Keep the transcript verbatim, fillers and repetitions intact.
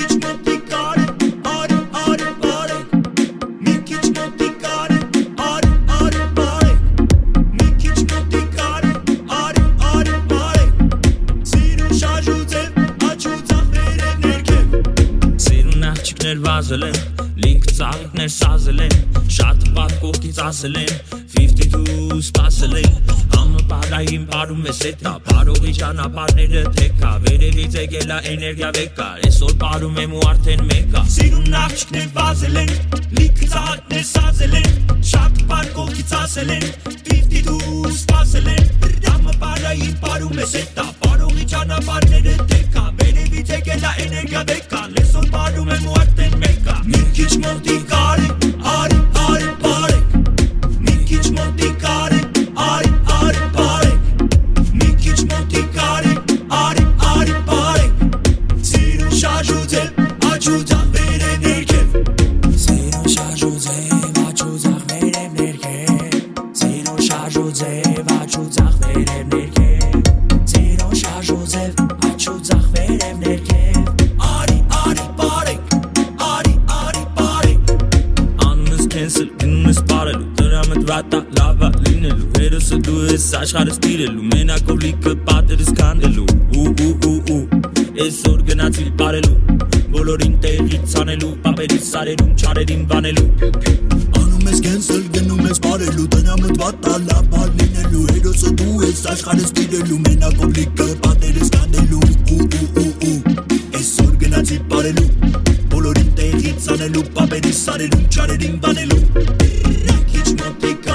քիչ մոտիկար արի արի բարեք մի քիչ մոտիկար արի արի բարեք մի քիչ մոտիկար արի արի բարեք սիրուն շարժուձև աչու ծախեր են ներքև Սիրուն աղջիկներ վազել են Լինք ծաղիկներ սազել են Շատ պատ կողքից ասել են fifty-two սպասել են Համը պարային պարում ես հետա Պարողի ճանապարները թեկա Վերևից եկել է էներգիա վեկա Այսօր պարում եմ ու արդեն մեկա Սիրուն աղջիկներ վազել են Լինք ծաղիկներ սազել են Շատ պատ կողքից ասել են fifty-two սպասել են Համը պարային պարում ես հետա Պարողի ճանապարները թեկա Վերևից եկել է էներգիա վեկա Այսօր պարում եմ ու արդեն մեկա Մի քիչ մոտիկար արի արի բարեք Մի քիչ մոտիկար արի արի բարեք Մի քիչ մոտիկար արի արի բարեք Սիրուն շարժուձև աչու ծախեր են ներքև Սիրուն շարժուձև աչու ծախեր են ներքև Սիրուն շարժուձև աչու ծախեր են ներքև Սիրուն շարժուձև աչու ծախեր են ներքև Արի արի բարեք Արի արի բարեք Անում ես cancel, գնում ես պարելու Դրա մտ վատա լավա լինելու Հերոսը դու ես աշխարհը ստիրելու Մենակով լիքը պատերս կանելու Ու ու ու ու Այսօր գնացի պարելու Բոլորին տեղից անելու Պապերից սարերում չարերին բանելու Անում ես cancel գնում ես բարելու Դրա մտ վատա լավա լինելու Հերոսը դու ես աշխարհը ստիրելու Մենակով լիքը պատերս կանելու Ու ու ու ու Այսօր գնացի պարելու Բոլորին տեղից անելու Պապերից սարերում չարերին բանելու Քիչ մոտիկ